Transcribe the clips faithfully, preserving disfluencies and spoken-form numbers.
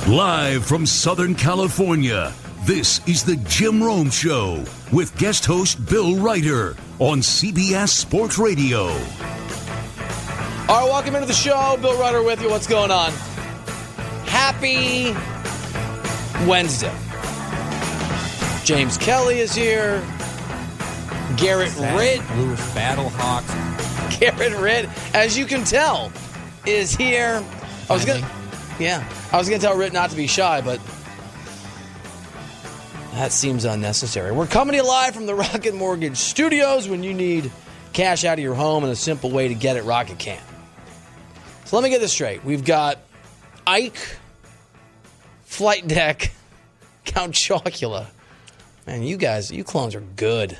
Live from Southern California, this is the Jim Rome Show with guest host Bill Reiter on C B S Sports Radio. All right, welcome into the show. Bill Reiter with you. What's going on? Happy Wednesday. James Kelly is here. Garrett Ritt. Louis Battlehawks. Garrett Ritt, as you can tell, is here. I was gonna, yeah, I was gonna tell Ritt not to be shy, but that seems unnecessary. We're coming to you live from the Rocket Mortgage Studios. When you need cash out of your home and a simple way to get it, Rocket can. So let me get this straight. We've got Ike, Flight Deck, Count Chocula. Man, you guys, you clones are good.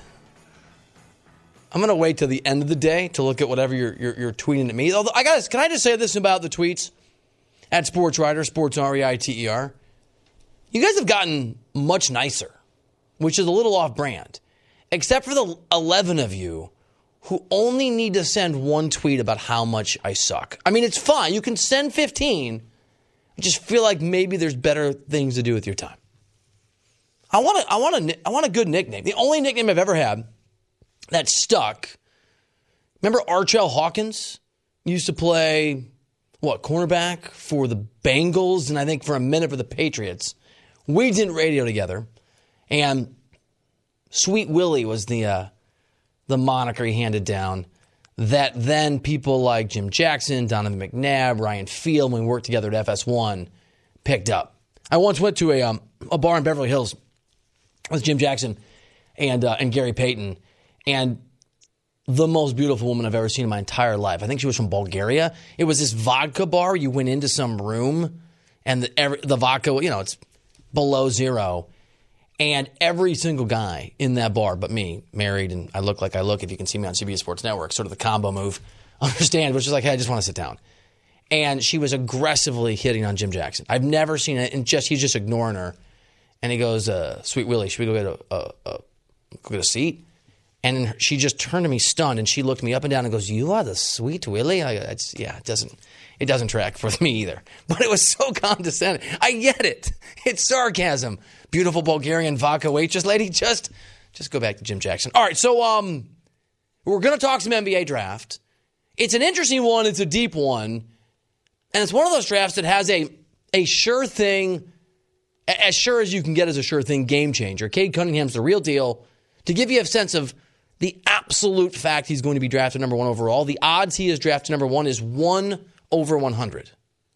I'm going to wait till the end of the day to look at whatever you're, you're, you're tweeting at me. Although, I guys, can I just say this about the tweets at Sports Reiter, Sports R E I T E R? You guys have gotten much nicer, which is a little off-brand, except for the eleven of you who only need to send one tweet about how much I suck. I mean, it's fine. You can send fifteen. I just feel like maybe there's better things to do with your time. I want a, I want a, I want a good nickname. The only nickname I've ever had that stuck. Remember Archell Hawkins used to play, what, cornerback for the Bengals and I think for a minute for the Patriots. We did radio together, and Sweet Willie was the uh, the moniker he handed down that then people like Jim Jackson, Donovan McNabb, Ryan Field, when we worked together at F S one, picked up. I once went to a um, a bar in Beverly Hills with Jim Jackson and uh, and Gary Payton, and the most beautiful woman I've ever seen in my entire life. I think she was from Bulgaria. It was this vodka bar. You went into some room, and the, every, the vodka, you know, it's below zero. And every single guy in that bar, but me, married, and I look like I look, if you can see me on C B S Sports Network, sort of the combo move, understand, which is like, hey, I just want to sit down. And she was aggressively hitting on Jim Jackson. I've never seen it, and just he's just ignoring her. And he goes, uh, Sweet Willie, should we go get a, a, a, go get a seat? And she just turned to me stunned, and she looked me up and down and goes, "You are the Sweet Willie?" I, it's, yeah, it doesn't, it doesn't track for me either. But it was so condescending. I get it. It's sarcasm. Beautiful Bulgarian vodka waitress lady. Just, just go back to Jim Jackson. All right, so um, we're going to talk some N B A draft. It's an interesting one. It's a deep one, and it's one of those drafts that has a a sure thing, as sure as you can get as a sure thing game changer. Cade Cunningham's the real deal. To give you a sense of the absolute fact he's going to be drafted number one overall, the odds he is drafted number one is one over one hundred.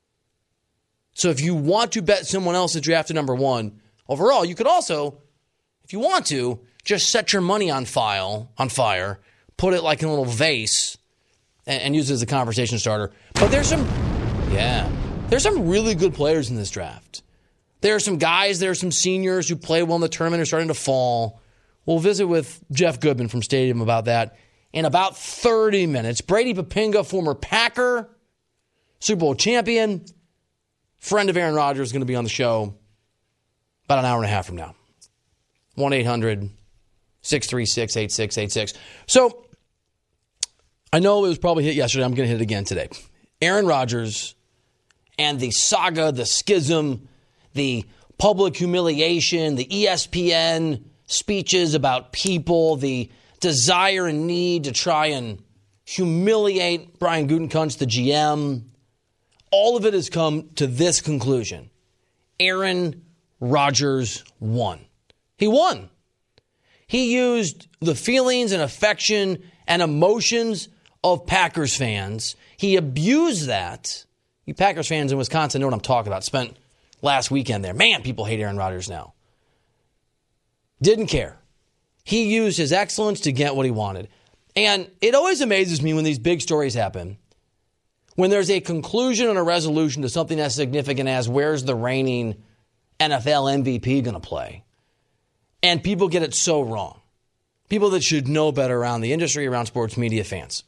So if you want to bet someone else is drafted number one overall, you could also, if you want to, just set your money on file, on fire, put it like in a little vase, and, and use it as a conversation starter. But there's some, yeah, there's some really good players in this draft. There are some guys, there are some seniors who play well in the tournament are starting to fall. We'll visit with Jeff Goodman from Stadium about that in about thirty minutes. Brady Papinga, former Packer, Super Bowl champion, friend of Aaron Rodgers, is going to be on the show about an hour and a half from now. one eight hundred six three six eight six eight six. So, I know it was probably hit yesterday. I'm going to hit it again today. Aaron Rodgers and the saga, the schism, the public humiliation, the E S P N speeches about people, the desire and need to try and humiliate Brian Gutekunst, the G M. All of it has come to this conclusion. Aaron Rodgers won. He won. He used the feelings and affection and emotions of Packers fans. He abused that. You Packers fans in Wisconsin know what I'm talking about. Spent last weekend there. Man, people hate Aaron Rodgers now. Didn't care. He used his excellence to get what he wanted. And it always amazes me when these big stories happen, when there's a conclusion and a resolution to something as significant as where's the reigning N F L M V P going to play? And people get it so wrong. People that should know better around the industry, around sports media fans.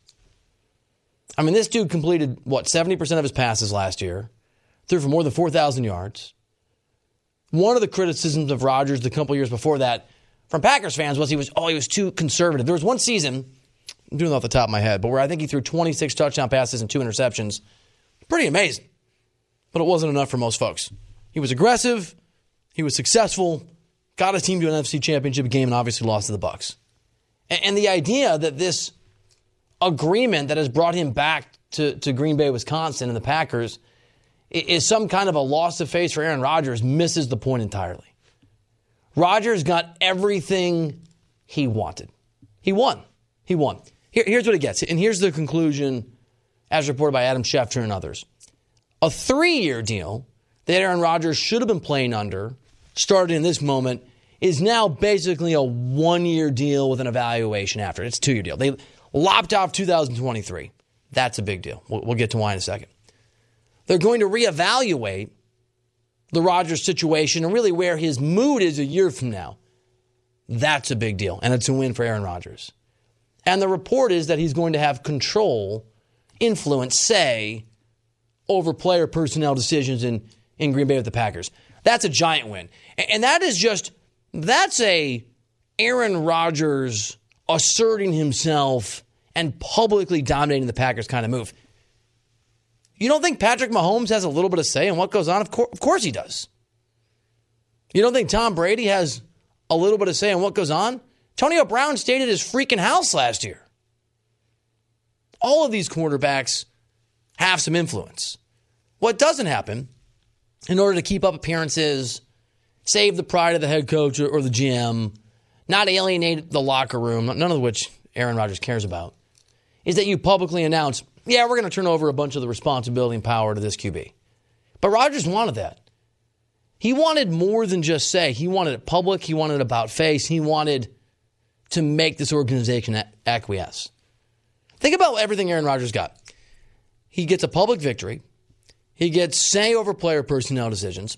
I mean, this dude completed, what, seventy percent of his passes last year, threw for more than four thousand yards. One of the criticisms of Rodgers the couple years before that from Packers fans was he was, oh, he was too conservative. There was one season, I'm doing it off the top of my head, but where I think he threw twenty-six touchdown passes and two interceptions. Pretty amazing. But it wasn't enough for most folks. He was aggressive. He was successful. Got his team to an N F C Championship game and obviously lost to the Bucs. And, and the idea that this agreement that has brought him back to, to Green Bay, Wisconsin and the Packers is some kind of a loss of face for Aaron Rodgers misses the point entirely. Rodgers got everything he wanted. He won. He won. Here, here's what it gets. And here's the conclusion as reported by Adam Schefter and others. A three-year deal that Aaron Rodgers should have been playing under, started in this moment, is now basically a one-year deal with an evaluation after it. It's a two-year deal. They lopped off two thousand twenty-three. That's a big deal. We'll, we'll get to why in a second. They're going to reevaluate the Rodgers situation and really where his mood is a year from now. That's a big deal, and it's a win for Aaron Rodgers. And the report is that he's going to have control, influence, say, over player personnel decisions in, in Green Bay with the Packers. That's a giant win. And that is just, that's a Aaron Rodgers asserting himself and publicly dominating the Packers kind of move. You don't think Patrick Mahomes has a little bit of say in what goes on? Of, course, of course he does. You don't think Tom Brady has a little bit of say in what goes on? Antonio Brown stayed at his freaking house last year. All of these quarterbacks have some influence. What doesn't happen, in order to keep up appearances, save the pride of the head coach or the G M, not alienate the locker room, none of which Aaron Rodgers cares about, is that you publicly announce, yeah, we're going to turn over a bunch of the responsibility and power to this Q B. But Rodgers wanted that. He wanted more than just say. He wanted it public. He wanted it about face. He wanted to make this organization acquiesce. Think about everything Aaron Rodgers got. He gets a public victory. He gets say over player personnel decisions.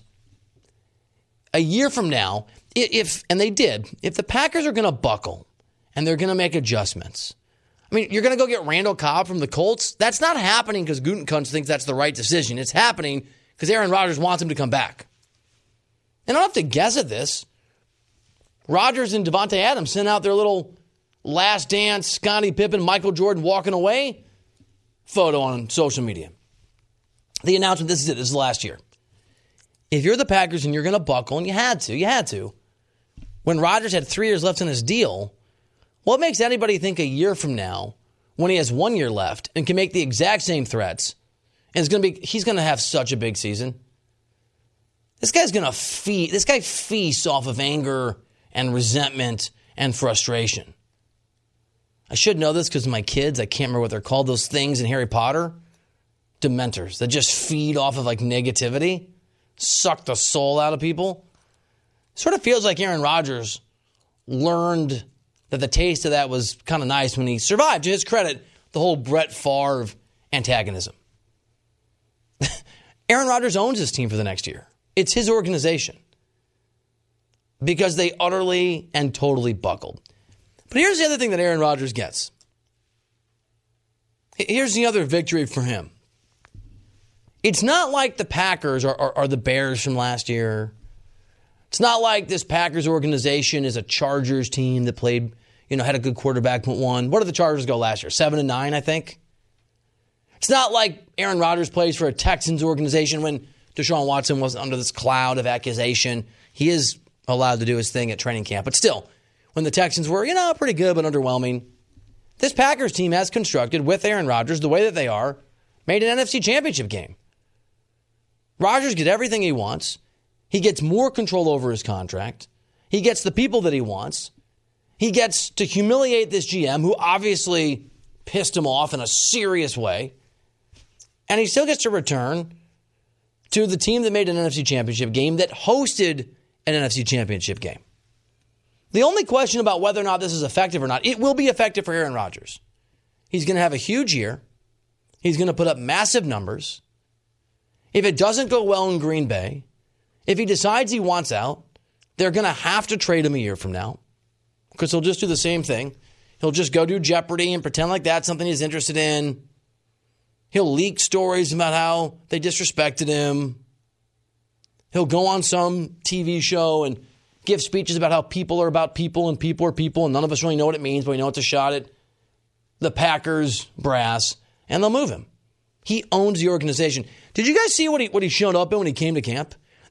A year from now, if, and they did, if the Packers are going to buckle and they're going to make adjustments, I mean, you're going to go get Randall Cobb from the Colts? That's not happening because Gutekunst thinks that's the right decision. It's happening because Aaron Rodgers wants him to come back. And I don't have to guess at this. Rodgers and Devontae Adams sent out their little last dance, Scottie Pippen, Michael Jordan walking away photo on social media. The announcement, this is it, this is last year. If you're the Packers and you're going to buckle, and you had to, you had to, when Rodgers had three years left in his deal, what makes anybody think a year from now, when he has one year left and can make the exact same threats, and it's going to be, he's going to have such a big season? This guy's going to feed, this guy feasts off of anger and resentment and frustration. I should know this because my kids, I can't remember what they're called, those things in Harry Potter, Dementors, that just feed off of like negativity, suck the soul out of people. Sort of feels like Aaron Rodgers learned that the taste of that was kind of nice when he survived, to his credit, the whole Brett Favre antagonism. Aaron Rodgers owns his team for the next year. It's his organization because they utterly and totally buckled. But here's the other thing that Aaron Rodgers gets. Here's the other victory for him. It's not like the Packers are, are, are the Bears from last year. It's not like this Packers organization is a Chargers team that played, you know, had a good quarterback but won. What did the Chargers go last year? Seven and nine, I think. It's not like Aaron Rodgers plays for a Texans organization when Deshaun Watson was under this cloud of accusation. He is allowed to do his thing at training camp. But still, when the Texans were, you know, pretty good but underwhelming, this Packers team has constructed, with Aaron Rodgers, the way that they are, made an N F C Championship game. Rodgers gets everything he wants. He gets more control over his contract. He gets the people that he wants. He gets to humiliate this G M, who obviously pissed him off in a serious way. And he still gets to return to the team that made an N F C Championship game, that hosted an N F C Championship game. The only question about whether or not this is effective or not, it will be effective for Aaron Rodgers. He's going to have a huge year. He's going to put up massive numbers. If it doesn't go well in Green Bay, if he decides he wants out, they're going to have to trade him a year from now because he'll just do the same thing. He'll just go do Jeopardy and pretend like that's something he's interested in. He'll leak stories about how they disrespected him. He'll go on some T V show and give speeches about how people are about people and people are people, and none of us really know what it means, but we know it's a shot at the Packers brass, and they'll move him. He owns the organization. Did you guys see what he what he showed up in when he came to camp?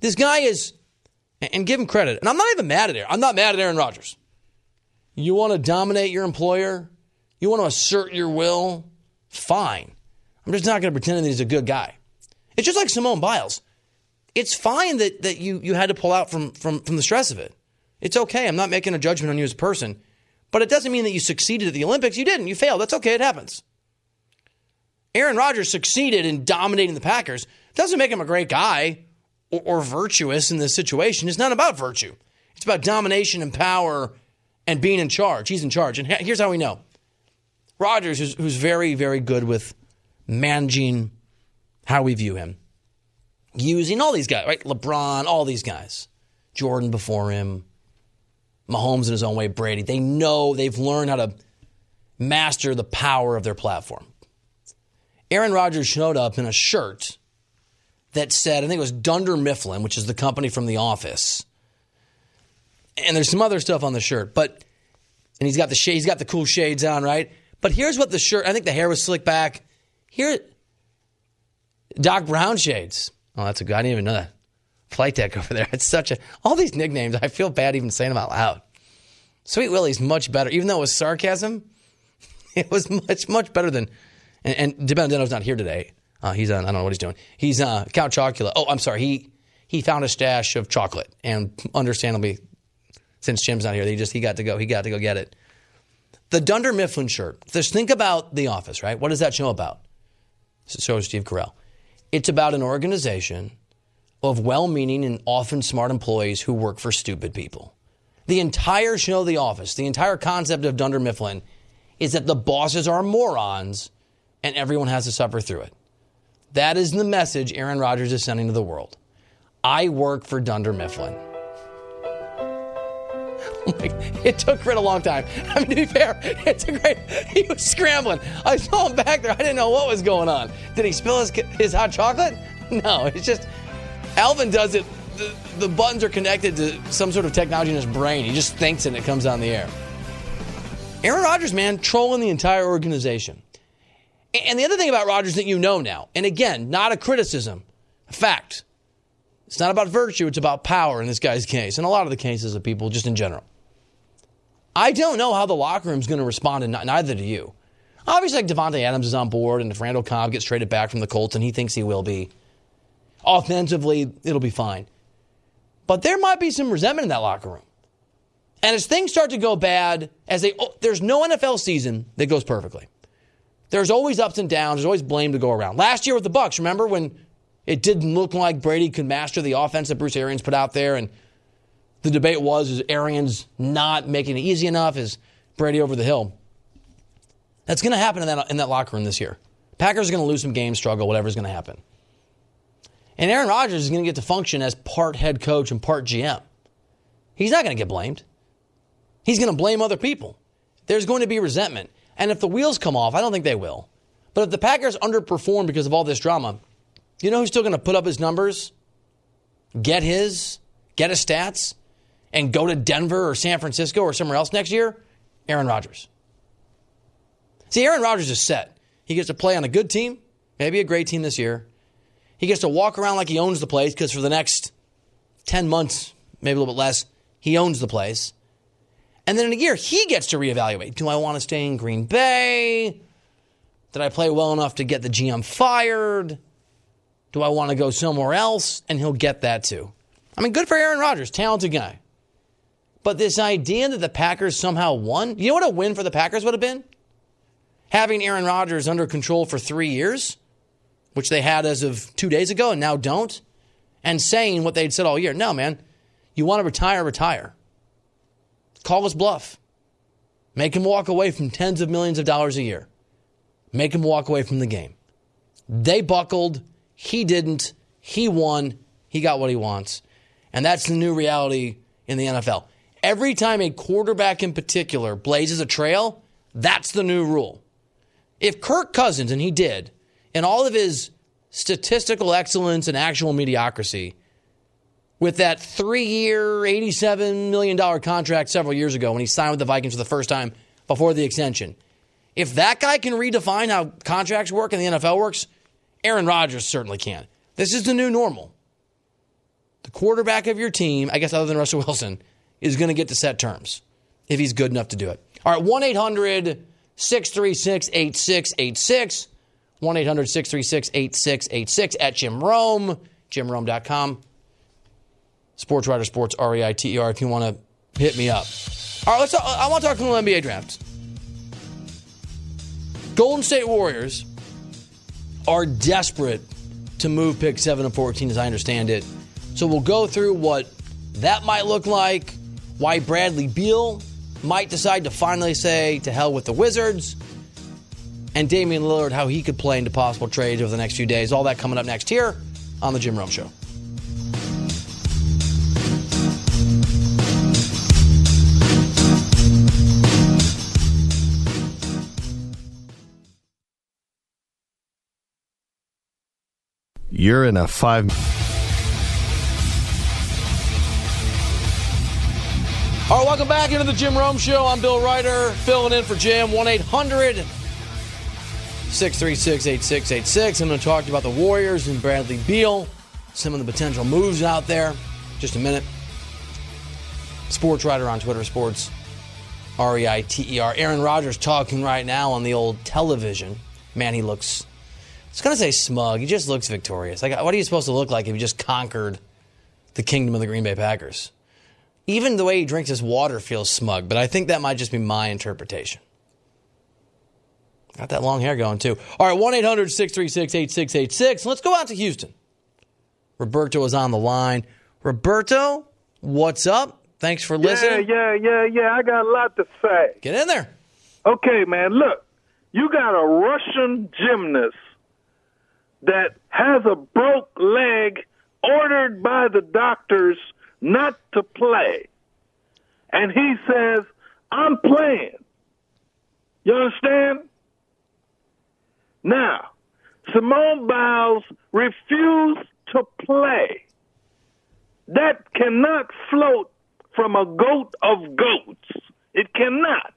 This guy is, and give him credit, and I'm not even mad at Aaron. I'm not mad at Aaron Rodgers. You want to dominate your employer? You want to assert your will? Fine. I'm just not going to pretend that he's a good guy. It's just like Simone Biles. It's fine that, that you, you had to pull out from, from, from the stress of it. It's okay. I'm not making a judgment on you as a person. But it doesn't mean that you succeeded at the Olympics. You didn't. You failed. That's okay. It happens. Aaron Rodgers succeeded in dominating the Packers. Doesn't make him a great guy or, or virtuous in this situation. It's not about virtue. It's about domination and power and being in charge. He's in charge. And here's how we know. Rodgers, who's, who's very, very good with managing how we view him. Using all these guys, right? LeBron, all these guys. Jordan before him. Mahomes in his own way, Brady. They know, they've learned how to master the power of their platform. Aaron Rodgers showed up in a shirt that said, I think it was Dunder Mifflin, which is the company from The Office. And there's some other stuff on the shirt, but and he's got the shade, he's got the cool shades on, right? But here's what the shirt, I think the hair was slicked back. Here, Doc Brown shades. Oh, that's a good, I didn't even know that. Flight deck over there. It's such a, all these nicknames, I feel bad even saying them out loud. Sweet Willie's much better. Even though it was sarcasm, it was much, much better than, and, and DiBenedetto's not here today. Uh, he's on, I don't know what he's doing. He's uh, Count Chocula. Oh, I'm sorry. He he found a stash of chocolate, and understandably, since Jim's not here, he just, he got to go, he got to go get it. The Dunder Mifflin shirt. Just think about The Office, right? What is that show about? So is Steve Carell. It's about an organization of well-meaning and often smart employees who work for stupid people. The entire show, The Office, the entire concept of Dunder Mifflin is that the bosses are morons and everyone has to suffer through it. That is the message Aaron Rodgers is sending to the world. I work for Dunder Mifflin. It took Britt a long time. I mean, to be fair, it took great. He was scrambling. I saw him back there. I didn't know what was going on. Did he spill his, his hot chocolate? No, it's just... Alvin does it, the, the buttons are connected to some sort of technology in his brain. He just thinks it and it comes on the air. Aaron Rodgers, man, trolling the entire organization. And the other thing about Rodgers that you know now, and again, not a criticism, a fact. It's not about virtue, it's about power in this guy's case, and a lot of the cases of people just in general. I don't know how the locker room's going to respond, and neither do you. Obviously, like Devontae Adams is on board, and if Randall Cobb gets traded back from the Colts, and he thinks he will be, offensively, it'll be fine. But there might be some resentment in that locker room. And as things start to go bad, as they oh, there's no N F L season that goes perfectly. There's always ups and downs. There's always blame to go around. Last year with the Bucs, remember when it didn't look like Brady could master the offense that Bruce Arians put out there, and the debate was, is Arians not making it easy enough? Is Brady over the hill? That's going to happen in that, in that locker room this year. Packers are going to lose some games, struggle, whatever's going to happen. And Aaron Rodgers is going to get to function as part head coach and part G M. He's not going to get blamed. He's going to blame other people. There's going to be resentment. And if the wheels come off, I don't think they will. But if the Packers underperform because of all this drama, you know who's still going to put up his numbers, get his, get his stats, and go to Denver or San Francisco or somewhere else next year? Aaron Rodgers. See, Aaron Rodgers is set. He gets to play on a good team, maybe a great team this year. He gets to walk around like he owns the place because for the next ten months, maybe a little bit less, he owns the place. And then in a year, he gets to reevaluate. Do I want to stay in Green Bay? Did I play well enough to get the G M fired? Do I want to go somewhere else? And he'll get that too. I mean, good for Aaron Rodgers, talented guy. But this idea that the Packers somehow won, you know what a win for the Packers would have been? Having Aaron Rodgers under control for three years, which they had as of two days ago and now don't, and saying what they'd said all year. No, man, you want to retire, retire. Call his bluff. Make him walk away from tens of millions of dollars a year. Make him walk away from the game. They buckled. He didn't. He won. He got what he wants. And that's the new reality in the N F L. Every time a quarterback in particular blazes a trail, that's the new rule. If Kirk Cousins, and he did, in all of his statistical excellence and actual mediocrity, with that three-year, eighty-seven million dollars contract several years ago when he signed with the Vikings for the first time before the extension, if that guy can redefine how contracts work and the N F L works, Aaron Rodgers certainly can. This is the new normal. The quarterback of your team, I guess other than Russell Wilson, is going to get to set terms if he's good enough to do it. All right, one eight hundred six three six eight six eight six. one eight hundred six three six eight six eight six at Jim Rome, jim rome dot com. Sports Writer Sports, R E I T E R, if you want to hit me up. All right, let's talk, I want to talk a little N B A draft. Golden State Warriors are desperate to move pick seven and fourteen, as I understand it. So we'll go through what that might look like, why Bradley Beal might decide to finally say to hell with the Wizards, and Damian Lillard, how he could play into possible trades over the next few days. All that coming up next here on The Jim Rome Show. You're in a five... All right, welcome back into The Jim Rome Show. I'm Bill Ryder, filling in for Jim. one eight hundred six three six eight six eight six. I'm going to talk to you about the Warriors and Bradley Beal, some of the potential moves out there. Just a minute. Sports Writer on Twitter, Sports, R E I T E R. Aaron Rodgers talking right now on the old television. Man, he looks... I was going to say smug. He just looks victorious. Like, what are you supposed to look like if you just conquered the kingdom of the Green Bay Packers? Even the way he drinks his water feels smug, but I think that might just be my interpretation. Got that long hair going, too. All right, one eight hundred six three six eight six eight six. Let's go out to Houston. Roberto is on the line. Roberto, what's up? Thanks for listening. Yeah, yeah, yeah, yeah. I got a lot to say. Get in there. Okay, man, look. You got a Russian gymnast that has a broke leg ordered by the doctors not to play. And he says, I'm playing. You understand? Now, Simone Biles refused to play. That cannot float from a goat of goats. It cannot.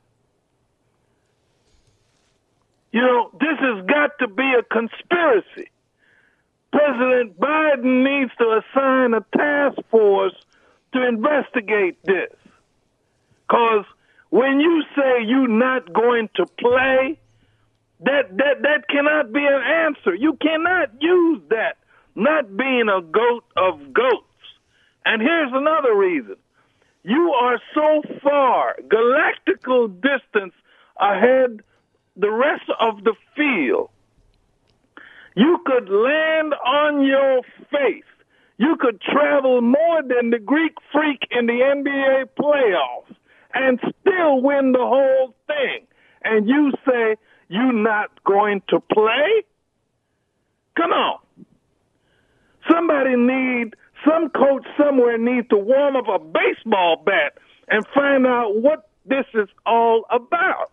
You know, this has got to be a conspiracy. President Biden needs to assign a task force to investigate this. Because when you say you're not going to play, that, that, that cannot be an answer. You cannot use that, not being a goat of goats. And here's another reason. You are so far, galactical distance ahead the rest of the field. You could land on your face. You could travel more than the Greek freak in the N B A playoffs and still win the whole thing. And you say you're not going to play? Come on. Somebody need, some coach somewhere needs to warm up a baseball bat and find out what this is all about.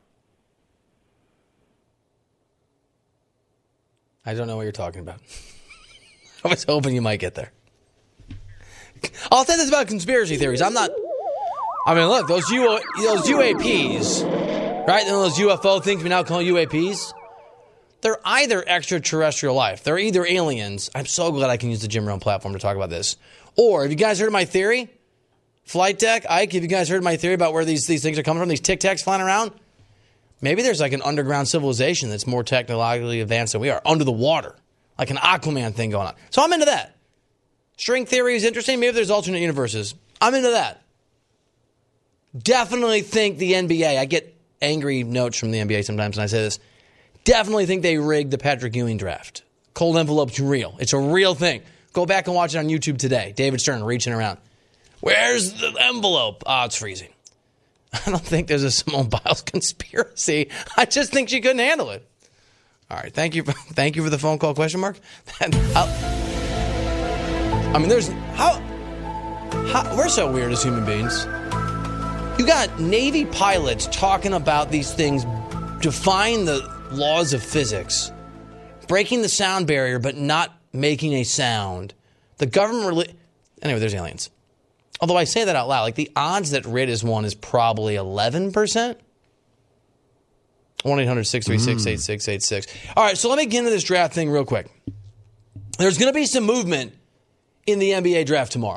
I don't know what you're talking about. I was hoping you might get there. I'll say this about conspiracy theories. I'm not... I mean, look, those, U- those U A Ps, right? And those U F O things we now call U A Ps, they're either extraterrestrial life. They're either aliens. I'm so glad I can use the Jim Rome platform to talk about this. Or, have you guys heard of my theory? Flight Deck, Ike, have you guys heard my theory about where these, these things are coming from? These Tic Tacs flying around? Maybe there's like an underground civilization that's more technologically advanced than we are, under the water, like an Aquaman thing going on. So I'm into that. String theory is interesting. Maybe there's alternate universes. I'm into that. Definitely think the N B A, I get angry notes from the N B A sometimes when I say this, definitely think they rigged the Patrick Ewing draft. Cold envelope's real. It's a real thing. Go back and watch it on YouTube today. David Stern reaching around. Where's the envelope? Oh, it's freezing. I don't think there's a Simone Biles conspiracy. I just think she couldn't handle it. All right, thank you, thank you for the phone call. Question mark. I mean, there's how, how we're so weird as human beings. You got Navy pilots talking about these things, defying the laws of physics, breaking the sound barrier, but not making a sound. The government, really, anyway, there's aliens. Although I say that out loud, like the odds that R I D is one is probably eleven percent. one eight hundred six three six eight six eight six. All right, so let me get into this draft thing real quick. There's going to be some movement in the N B A draft tomorrow.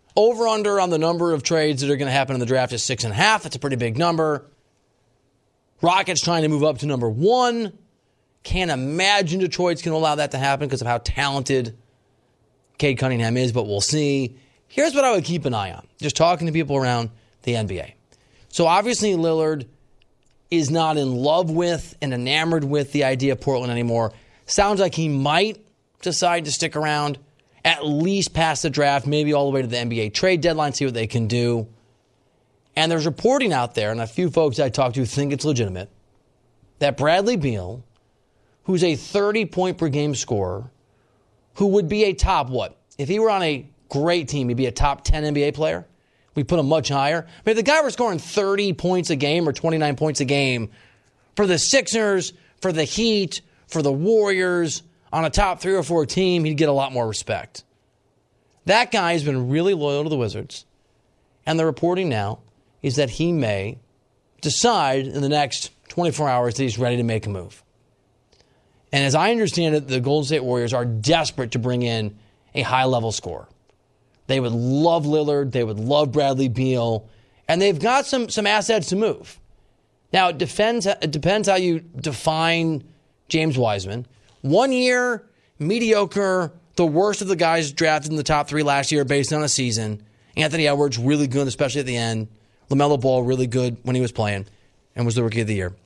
Over-under on the number of trades that are going to happen in the draft is six and a half. That's a pretty big number. Rockets trying to move up to number one. Can't imagine Detroit's going to allow that to happen because of how talented Cade Cunningham is, but we'll see. Here's what I would keep an eye on, just talking to people around the N B A. So obviously Lillard is not in love with and enamored with the idea of Portland anymore. Sounds like he might decide to stick around at least past the draft, maybe all the way to the N B A trade deadline, see what they can do. And there's reporting out there, and a few folks I talked to think it's legitimate, that Bradley Beal, who's a thirty-point per game scorer, who would be a top, what? If he were on a great team, he'd be a top ten N B A player. We put him much higher. I mean, if the guy were scoring thirty points a game or twenty-nine points a game for the Sixers, for the Heat, for the Warriors, on a top three or four team, he'd get a lot more respect. That guy has been really loyal to the Wizards. And the reporting now is that he may decide in the next twenty-four hours that he's ready to make a move. And as I understand it, the Golden State Warriors are desperate to bring in a high-level scorer. They would love Lillard. They would love Bradley Beal. And they've got some some assets to move. Now, it, defends, it depends how you define James Wiseman. One year, mediocre, the worst of the guys drafted in the top three last year based on a season. Anthony Edwards, really good, especially at the end. LaMelo Ball, really good when he was playing and was the Rookie of the Year.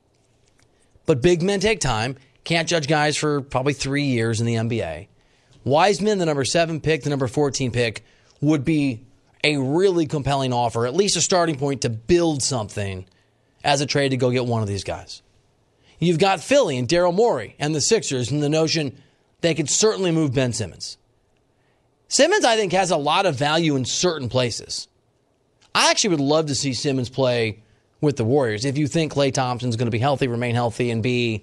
But big men take time. Can't judge guys for probably three years in the N B A. Wiseman, the number seven pick, the number fourteen pick, would be a really compelling offer, at least a starting point to build something as a trade to go get one of these guys. You've got Philly and Daryl Morey and the Sixers and the notion they could certainly move Ben Simmons. Simmons, I think, has a lot of value in certain places. I actually would love to see Simmons play with the Warriors if you think Klay Thompson's going to be healthy, remain healthy, and be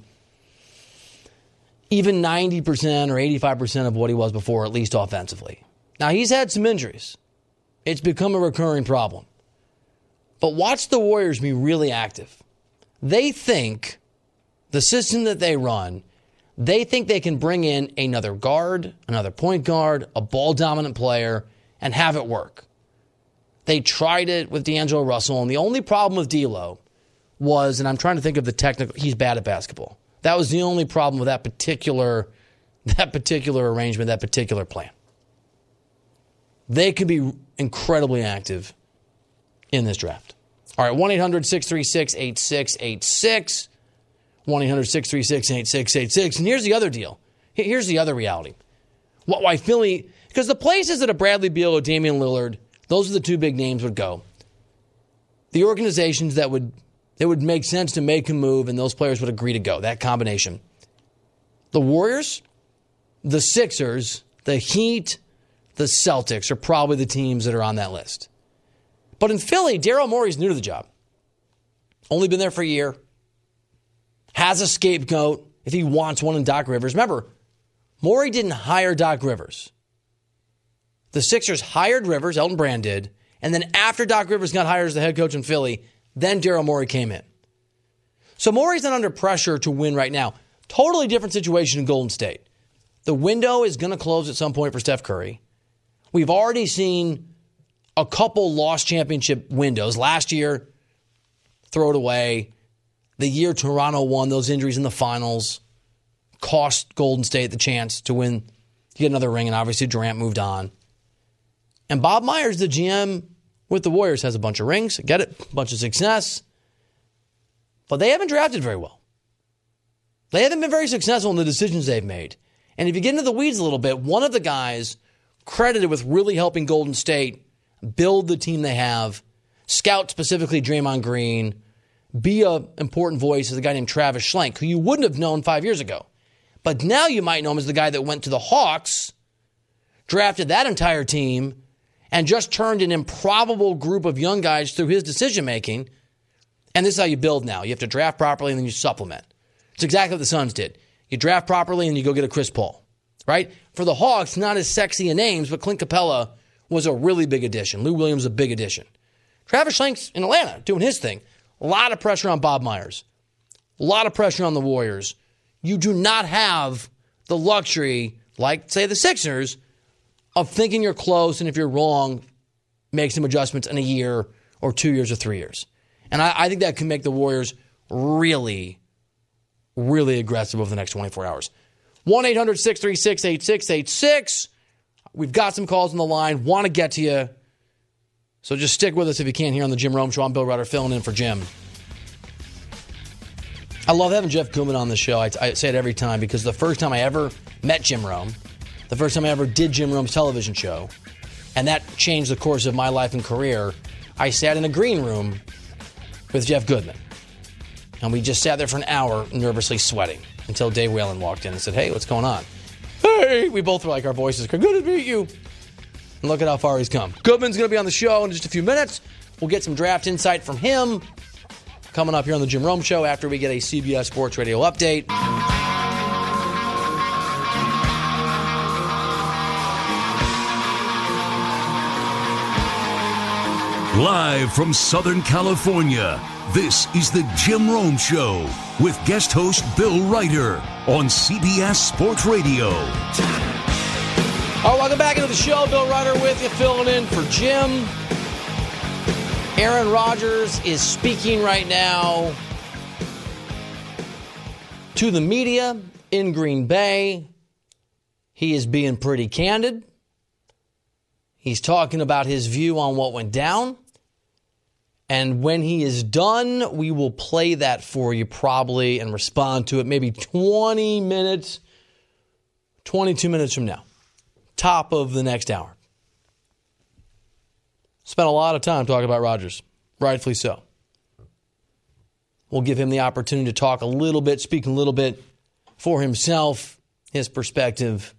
even ninety percent or eighty-five percent of what he was before, at least offensively. Now, he's had some injuries. It's become a recurring problem. But watch the Warriors be really active. They think, the system that they run, they think they can bring in another guard, another point guard, a ball-dominant player, and have it work. They tried it with D'Angelo Russell, and the only problem with D'Lo was, and I'm trying to think of the technical, he's bad at basketball. That was the only problem with that particular, that particular arrangement, that particular plan. They could be incredibly active in this draft. All right, one eight hundred six three six eight six eight six, one eight hundred six three six eight six eight six. And here's the other deal. Here's the other reality. Why Philly, because the places that a Bradley Beal or Damian Lillard, those are the two big names would go. The organizations that would it would make sense to make a move and those players would agree to go, that combination. The Warriors, the Sixers, the Heat, the Celtics are probably the teams that are on that list. But in Philly, Daryl Morey's new to the job. Only been there for a year. Has a scapegoat if he wants one in Doc Rivers. Remember, Morey didn't hire Doc Rivers. The Sixers hired Rivers, Elton Brand did, and then after Doc Rivers got hired as the head coach in Philly, then Daryl Morey came in. So Morey's not under pressure to win right now. Totally different situation in Golden State. The window is going to close at some point for Steph Curry. We've already seen a couple lost championship windows. Last year, throw it away. The year Toronto won, those injuries in the finals cost Golden State the chance to win, to get another ring, and obviously Durant moved on. And Bob Myers, the G M with the Warriors, has a bunch of rings. I get it, a bunch of success. But they haven't drafted very well. They haven't been very successful in the decisions they've made. And if you get into the weeds a little bit, one of the guys credited with really helping Golden State build the team they have, scout specifically Draymond Green, be an important voice is a guy named Travis Schlenk, who you wouldn't have known five years ago. But now you might know him as the guy that went to the Hawks, drafted that entire team, and just turned an improbable group of young guys through his decision-making. And this is how you build now. You have to draft properly and then you supplement. It's exactly what the Suns did. You draft properly and you go get a Chris Paul, right? For the Hawks, not as sexy in names, but Clint Capella was a really big addition. Lou Williams, a big addition. Travis Schlenk's in Atlanta doing his thing. A lot of pressure on Bob Myers. A lot of pressure on the Warriors. You do not have the luxury, like, say, the Sixers, of thinking you're close, and if you're wrong, make some adjustments in a year or two years or three years. And I, I think that can make the Warriors really, really aggressive over the next twenty-four hours. one eight hundred six three six eight six eight six. We've got some calls on the line. Want to get to you. So just stick with us if you can here on the Jim Rome Show. I'm Bill Rutter filling in for Jim. I love having Jeff Goodman on the show. I, I say it every time because the first time I ever met Jim Rome, the first time I ever did Jim Rome's television show, and that changed the course of my life and career, I sat in a green room with Jeff Goodman. And we just sat there for an hour nervously sweating until Dave Whalen walked in and said, hey, what's going on? Hey! We both were like, our voices, good to meet you. And look at how far he's come. Goodman's going to be on the show in just a few minutes. We'll get some draft insight from him coming up here on the Jim Rome Show after we get a C B S Sports Radio update. Live from Southern California, this is the Jim Rome Show with guest host Bill Reiter on C B S Sports Radio. All right, welcome back into the show. Bill Reiter with you, filling in for Jim. Aaron Rodgers is speaking right now to the media in Green Bay. He is being pretty candid. He's talking about his view on what went down. And when he is done, we will play that for you probably and respond to it maybe twenty minutes, twenty-two minutes from now. Top of the next hour. Spent a lot of time talking about Rodgers. Rightfully so. We'll give him the opportunity to talk a little bit, speak a little bit for himself, his perspective,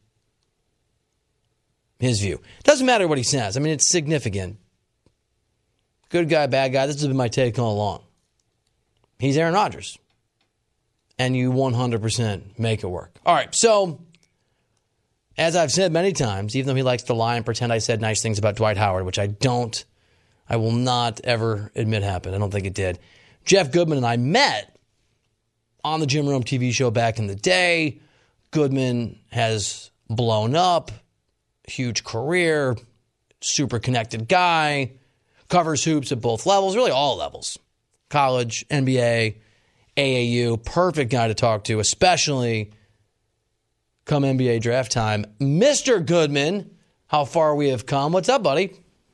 his view. Doesn't matter what he says. I mean, it's significant. Good guy, bad guy. This has been my take all along. He's Aaron Rodgers. And you one hundred percent make it work. All right, so as I've said many times, even though he likes to lie and pretend I said nice things about Dwight Howard, which I don't, I will not ever admit happened. I don't think it did. Jeff Goodman and I met on the Jim Rome T V show back in the day. Goodman has blown up, huge career, super connected guy, covers hoops at both levels, really all levels. College, N B A, A A U, perfect guy to talk to, especially come N B A draft time. Mister Goodman, how far we have come. What's up, buddy?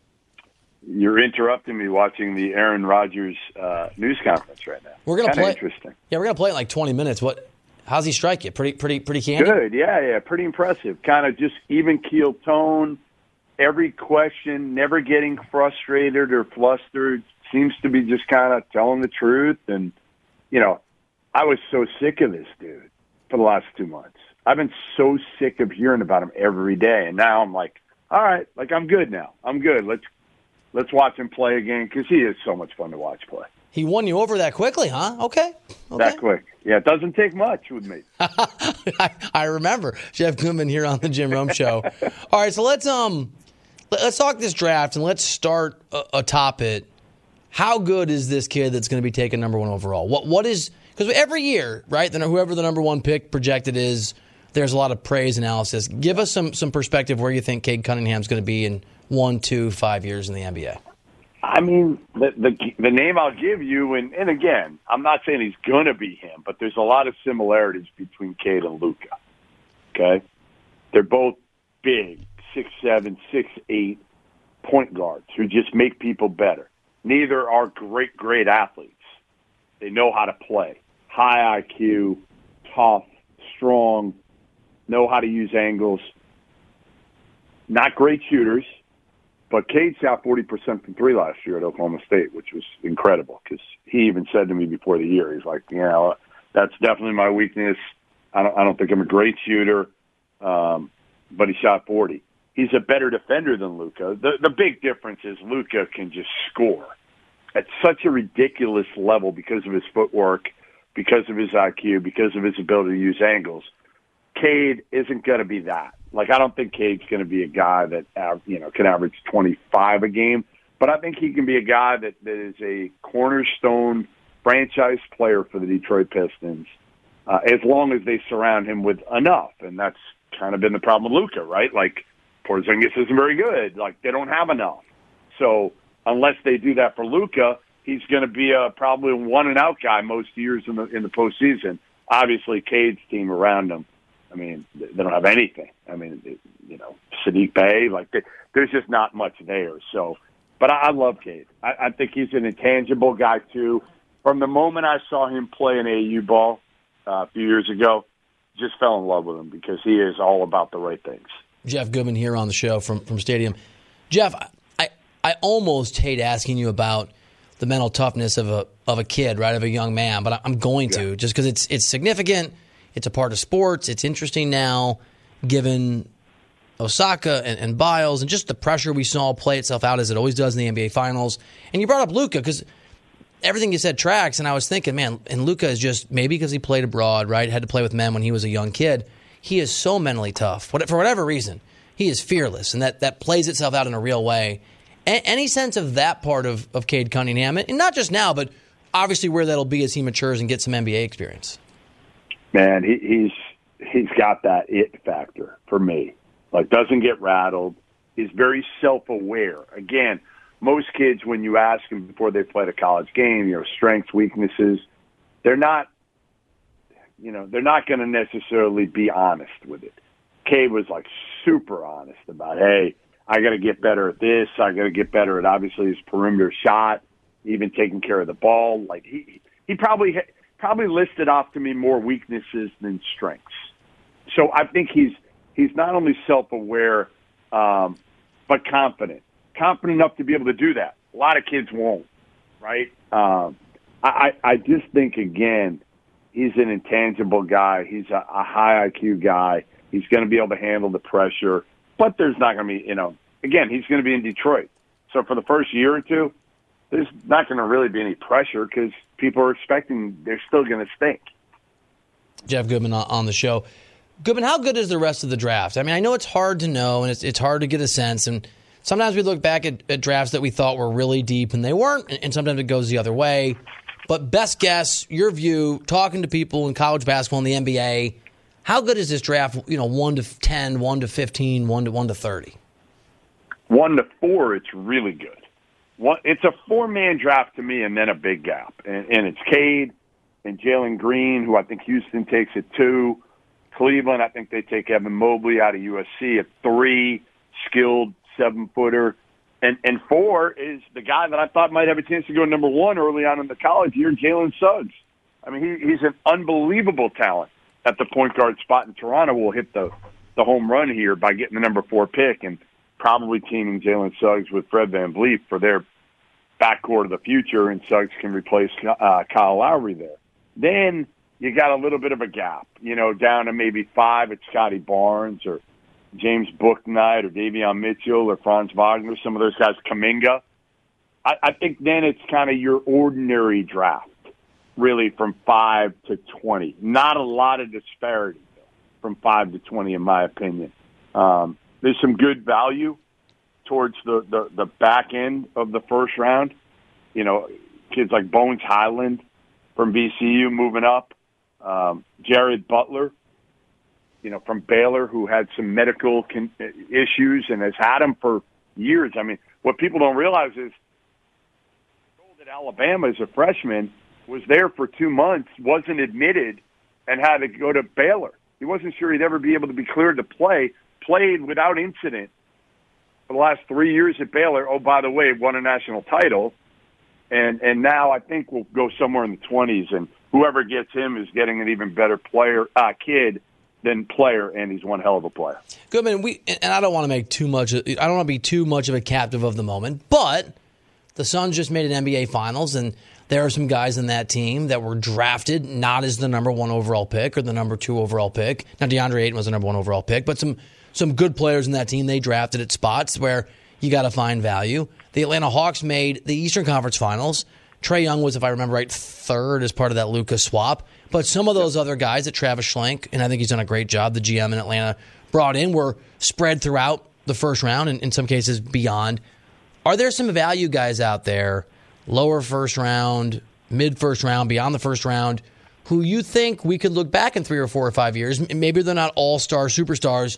You're interrupting me watching the Aaron Rodgers uh, news conference right now. We're gonna Kinda play. Interesting. Yeah, we're gonna play it in like twenty minutes. What? How's he strike you? Pretty, pretty, pretty candid. Good. Yeah, yeah. Pretty impressive. Kind of just even keel tone. Every question, never getting frustrated or flustered. Seems to be just kind of telling the truth. And you know, I was so sick of this dude for the last two months. I've been so sick of hearing about him every day, and now I'm like, all right, like I'm good now. I'm good. Let's let's watch him play again because he is so much fun to watch play. He won you over that quickly, huh? Okay. okay. That quick. Yeah, it doesn't take much with me. I, I remember Jeff Goodman here on the Jim Rome Show. All right, so let's um let's talk this draft and let's start uh, atop it. How good is this kid that's going to be taken number one overall? What what is because every year, right? Then whoever the number one pick projected is, there's a lot of praise analysis. Give us some some perspective where you think Cade Cunningham's going to be in one, two, five years in the N B A. I mean, the the, the name I'll give you, and, and again, I'm not saying he's going to be him, but there's a lot of similarities between Cade and Luka. Okay, they're both big, six seven, six eight point guards who just make people better. Neither are great, great athletes. They know how to play. High I Q, tough, strong, know how to use angles. Not great shooters, but Cade shot forty percent from three last year at Oklahoma State, which was incredible because he even said to me before the year, he's like, you know, that's definitely my weakness. I don't, I don't think I'm a great shooter, um, but he shot forty. He's a better defender than Luka. The, the big difference is Luka can just score at such a ridiculous level because of his footwork, because of his I Q, because of his ability to use angles. Cade isn't going to be that. Like, I don't think Cade's going to be a guy that, uh, you know, can average twenty-five a game, but I think he can be a guy that, that is a cornerstone franchise player for the Detroit Pistons, uh, as long as they surround him with enough. And that's kind of been the problem with Luka, right? Like, Porzingis isn't very good. Like, they don't have enough. So unless they do that for Luka, he's going to be a probably a one-and-out guy most years in the in the postseason. Obviously, Cade's team around him, I mean, they don't have anything. I mean, you know, Sadiq Bey, like, they, there's just not much there. So, but I, I love Cade. I, I think he's an intangible guy, too. From the moment I saw him play an A A U ball uh, a few years ago, just fell in love with him because he is all about the right things. Jeff Goodman here on the show from, from Stadium. Jeff, I, I almost hate asking you about the mental toughness of a of a kid, right, of a young man, but I'm going to, yeah. just because it's it's significant, it's a part of sports, it's interesting now, given Osaka and, and Biles and just the pressure we saw play itself out as it always does in the N B A Finals. And you brought up Luka because everything you said tracks, and I was thinking, man, and Luka is just, maybe because he played abroad, right, had to play with men when he was a young kid, he is so mentally tough. For whatever reason, he is fearless, and that, that plays itself out in a real way. A- any sense of that part of, of Cade Cunningham, and not just now, but obviously where that'll be as he matures and gets some N B A experience? Man, he, he's he's got that it factor for me. Like, doesn't get rattled. He's very self-aware. Again, most kids, when you ask them before they played a college game, you know, strengths, weaknesses, they're not, you know, they're not going to necessarily be honest with it. Cade was like super honest about, hey, I got to get better at this. I got to get better at obviously his perimeter shot, even taking care of the ball. Like he, he probably probably listed off to me more weaknesses than strengths. So I think he's he's not only self-aware, um, but confident. Confident enough to be able to do that. A lot of kids won't, right? Um, I, I just think, again, he's an intangible guy. He's a, a high I Q guy. He's going to be able to handle the pressure. But there's not going to be, you know, again, he's going to be in Detroit. So for the first year or two, there's not going to really be any pressure because people are expecting they're still going to stink. Jeff Goodman on the show. Goodman, how good is the rest of the draft? I mean, I know it's hard to know, and it's it's hard to get a sense. And sometimes we look back at, at drafts that we thought were really deep, and they weren't, and sometimes it goes the other way. But best guess, your view, talking to people in college basketball and the N B A, how good is this draft, you know, one to ten, one to fifteen, one to one to thirty? one to four, it's really good. One, it's a four-man draft to me and then a big gap. And, and it's Cade and Jalen Green, who I think Houston takes at two. Cleveland, I think they take Evan Mobley out of U S C at three, skilled seven-footer. And and four is the guy that I thought might have a chance to go number one early on in the college year, Jalen Suggs. I mean, he, he's an unbelievable talent at the point guard spot, and Toronto will hit the, the home run here by getting the number four pick and probably teaming Jalen Suggs with Fred VanVleet for their backcourt of the future, and Suggs can replace uh, Kyle Lowry there. Then you got a little bit of a gap, you know, down to maybe five at Scotty Barnes or James Bouknight or Davion Mitchell or Franz Wagner, some of those guys, Kuminga. I, I think then it's kind of your ordinary draft, really, from five to twenty. Not a lot of disparity from five to twenty, in my opinion. Um, there's some good value towards the, the, the back end of the first round. You know, kids like Bones Highland from V C U moving up. Um, Jared Butler, you know, from Baylor, who had some medical con- issues and has had them for years. I mean, what people don't realize is told at Alabama as a freshman, was there for two months, wasn't admitted, and had to go to Baylor. He wasn't sure he'd ever be able to be cleared to play, played without incident for the last three years at Baylor. Oh, by the way, won a national title. And and now I think we'll go somewhere in the twenties, and whoever gets him is getting an even better player, uh, kid than player, and he's one hell of a player. Goodman, we and I don't want to make too much. I don't want to be too much of a captive of the moment, but the Suns just made an N B A Finals, and there are some guys in that team that were drafted not as the number one overall pick or the number two overall pick. Now, DeAndre Ayton was the number one overall pick, but some some good players in that team they drafted at spots where you got to find value. The Atlanta Hawks made the Eastern Conference Finals. Trae Young was, if I remember right, third as part of that Luka swap. But some of those other guys that Travis Schlenk, and I think he's done a great job, the G M in Atlanta, brought in were spread throughout the first round and in some cases beyond. Are there some value guys out there, lower first round, mid-first round, beyond the first round, who you think we could look back in three or four or five years? Maybe they're not all-star superstars,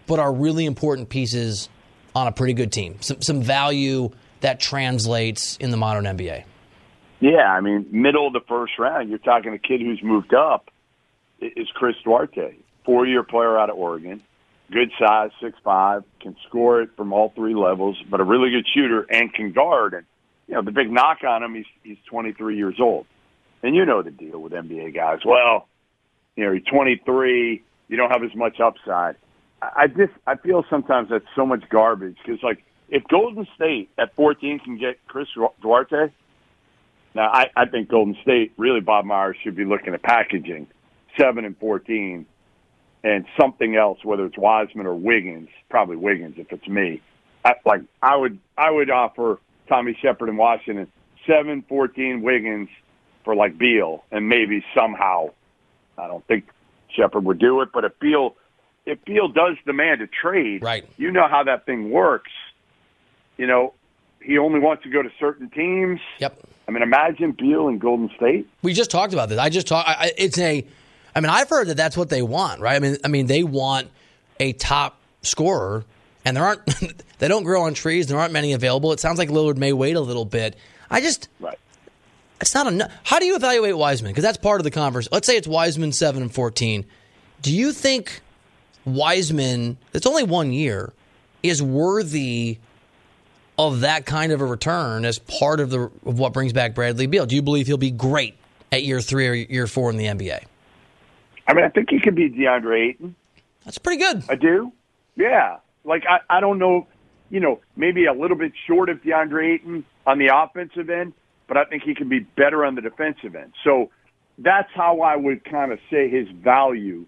but are really important pieces on a pretty good team. Some, some value that translates in the modern N B A. Yeah, I mean, middle of the first round, you're talking a kid who's moved up is Chris Duarte, four-year player out of Oregon, good size, six five, can score it from all three levels, but a really good shooter and can guard. And, you know, the big knock on him, he's, he's twenty-three years old. And you know the deal with N B A guys. Well, you know, you're twenty-three, you don't have as much upside. I just I feel sometimes that's so much garbage because, like, if Golden State at fourteen can get Chris Duarte, now I, I think Golden State, really Bob Myers should be looking at packaging seven and fourteen and something else, whether it's Wiseman or Wiggins, probably Wiggins if it's me. I, like I would I would offer Tommy Shepard in Washington seven, fourteen Wiggins for like Beal, and maybe somehow I don't think Shepard would do it, but if Beal if Beal does demand a trade, right, you know how that thing works. You know, he only wants to go to certain teams. Yep. I mean, imagine Beal in Golden State. We just talked about this. I just talked. It's a. I mean, I've heard that that's what they want, right? I mean, I mean, they want a top scorer, and there aren't. They don't grow on trees. There aren't many available. It sounds like Lillard may wait a little bit. I just. Right. It's not enough. How do you evaluate Wiseman? Because that's part of the conversation. Let's say it's Wiseman seven and fourteen. Do you think Wiseman, it's only one year, is worthy of that kind of a return as part of the of what brings back Bradley Beal? Do you believe he'll be great at year three or year four in the N B A? I mean, I think he could be DeAndre Ayton. That's pretty good. I do. Yeah. Like, I, I don't know, you know, maybe a little bit short of DeAndre Ayton on the offensive end, but I think he can be better on the defensive end. So that's how I would kind of say his value,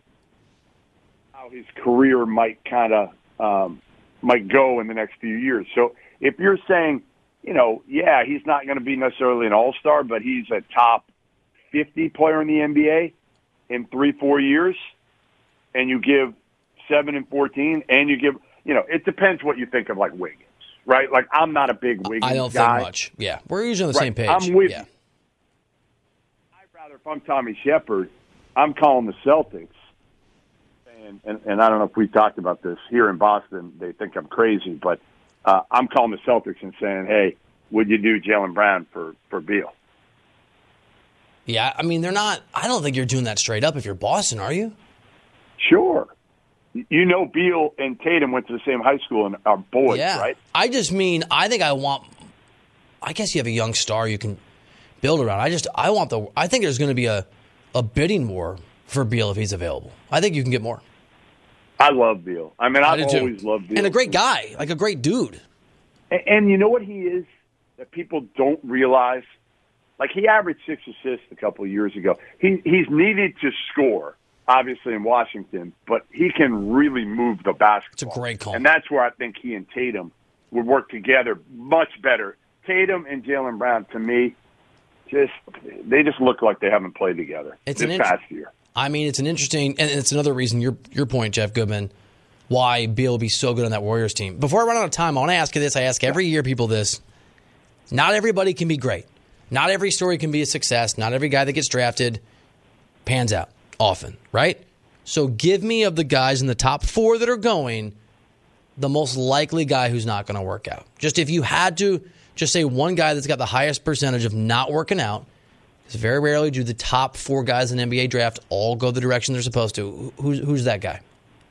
how his career might kind of um, might go in the next few years. So if you're saying, you know, yeah, he's not going to be necessarily an all-star, but he's a top fifty player in the N B A in three, four years, and you give seven and fourteen, and you give, you know, it depends what you think of, like, Wiggins, right? Like, I'm not a big Wiggins guy. I don't guy. think much. Yeah, we're usually on the right. same page. I'm with yeah. you. I'd rather, if I'm Tommy Shepard, I'm calling the Celtics. And, and, and I don't know if we talked about this here in Boston. They think I'm crazy, but uh, I'm calling the Celtics and saying, hey, would you do Jaylen Brown for, for Beal? Yeah, I mean, they're not – I don't think you're doing that straight up if you're Boston, are you? Sure. You know Beal and Tatum went to the same high school and are boys, yeah. right? I just mean I think I want – I guess you have a young star you can build around. I just – I want the – I think there's going to be a, a bidding war for Beal if he's available. I think you can get more. I love Beal. I mean, I've I always loved Beal. And a great guy, like a great dude. And, and you know what he is that people don't realize? Like, he averaged six assists a couple of years ago. He He's needed to score, obviously, in Washington, but he can really move the basketball. It's a great call. And that's where I think he and Tatum would work together much better. Tatum and Jaylen Brown, to me, just they just look like they haven't played together it's this an past int- year. I mean, it's an interesting, and it's another reason, your your point, Jeff Goodman, why Beal will be so good on that Warriors team. Before I run out of time, I want to ask you this. I ask every year people this. Not everybody can be great. Not every story can be a success. Not every guy that gets drafted pans out often, right? So give me, of the guys in the top four that are going, the most likely guy who's not going to work out. Just if you had to just say one guy that's got the highest percentage of not working out, because very rarely do the top four guys in the N B A draft all go the direction they're supposed to. Who's, who's that guy?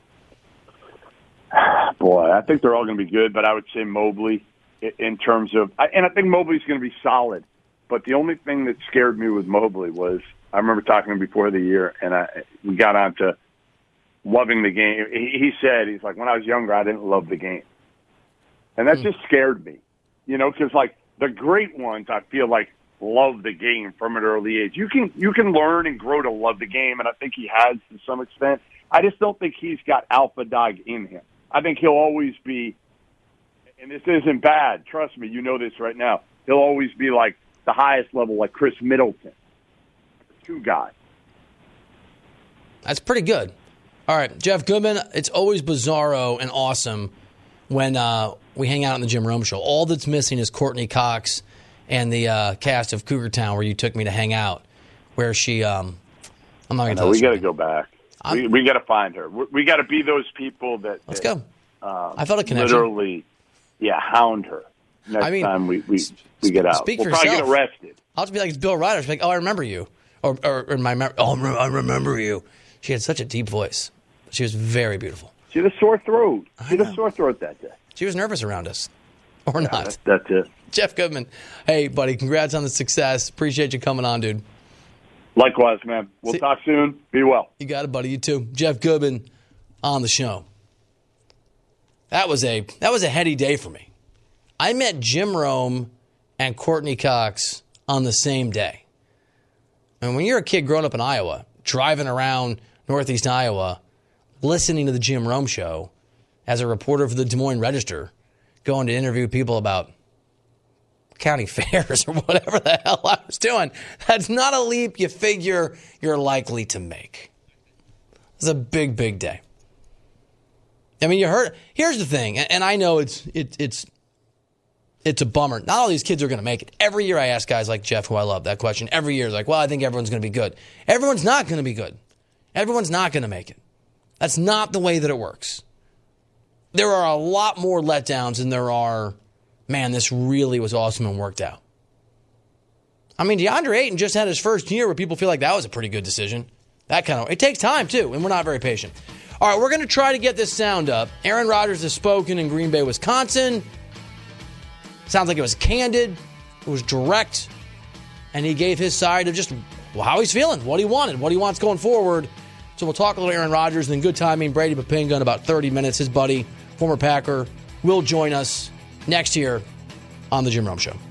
Boy, I think they're all going to be good, but I would say Mobley in terms of – and I think Mobley's going to be solid. But the only thing that scared me with Mobley was I remember talking to him before the year, and I, we got on to loving the game. He, he said, he's like, when I was younger, I didn't love the game. And that mm. just scared me, you know, because, like, the great ones, I feel like, love the game from an early age. You can you can learn and grow to love the game, and I think he has to some extent. I just don't think he's got alpha dog in him. I think he'll always be, and this isn't bad, trust me, you know this right now, he'll always be like the highest level, like Chris Middleton. Two guys. That's pretty good. All right, Jeff Goodman, it's always bizarro and awesome when uh, we hang out on the Jim Rome Show. All that's missing is Courtney Cox and the uh, cast of Cougar Town, where you took me to hang out, where she, um, I'm not going to tell you. We got to go back. We, we got to find her. We, we got to be those people that. Let's that, go. Uh, I felt a connection. Literally, yeah, hound her next I mean, time we, we, we get out. Speak we'll for probably yourself. get arrested. I'll just be like, it's Bill Ryder. She's like, oh, I remember you. Or, or, or in my memory, oh, I remember you. She had such a deep voice. She was very beautiful. She had a sore throat. She had a sore throat that day. She was nervous around us. Or not. That's, that's it. Jeff Goodman. Hey, buddy, congrats on the success. Appreciate you coming on, dude. Likewise, man. We'll See, talk soon. Be well. You got it, buddy. You too. Jeff Goodman on the show. That was a that was a heady day for me. I met Jim Rome and Courtney Cox on the same day. And when you're a kid growing up in Iowa, driving around Northeast Iowa, listening to the Jim Rome show as a reporter for the Des Moines Register, going to interview people about county fairs or whatever the hell I was doing, that's not a leap you figure you're likely to make. It's a big, big day. I mean, you heard. Here's the thing, and I know it's it, it's it's a bummer. Not all these kids are going to make it. Every year I ask guys like Jeff, who I love, that question. Every year, like, well, I think everyone's going to be good. Everyone's not going to be good. Everyone's not going to make it. That's not the way that it works. There are a lot more letdowns than there are, man, this really was awesome and worked out. I mean, DeAndre Ayton just had his first year where people feel like that was a pretty good decision. That kind of, it takes time too, and we're not very patient. All right, we're going to try to get this sound up. Aaron Rodgers has spoken in Green Bay, Wisconsin. Sounds like it was candid, it was direct, and he gave his side of just how he's feeling, what he wanted, what he wants going forward. So we'll talk a little Aaron Rodgers, and then good timing, Brady Papinga in about thirty minutes. His buddy, former Packer, will join us next year on The Jim Rome Show.